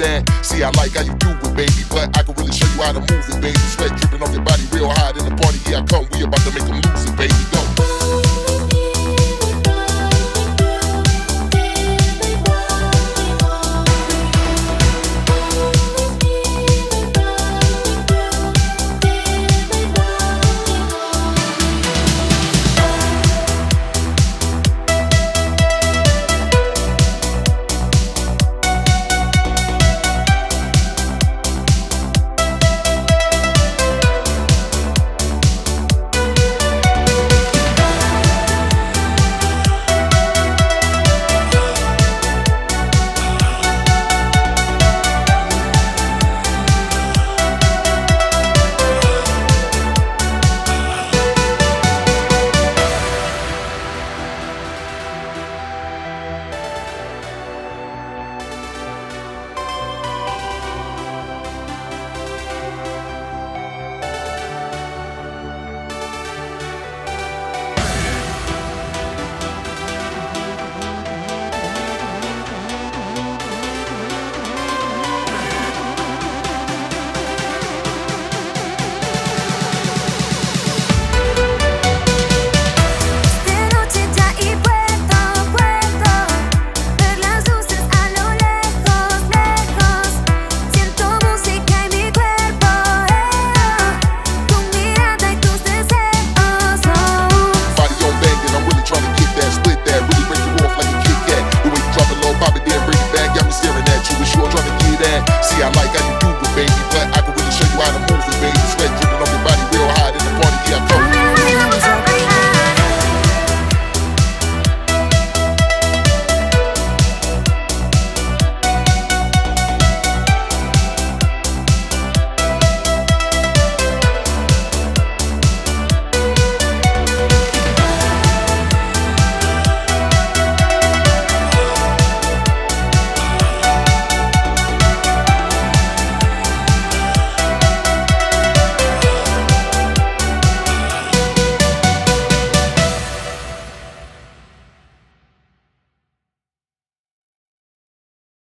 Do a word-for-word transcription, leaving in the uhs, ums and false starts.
understand. See, I like how you do it, baby, but I can really show you how to move it, baby. Sweat dripping off your body real hot in the party. Here I come, we about to make them lose it, baby.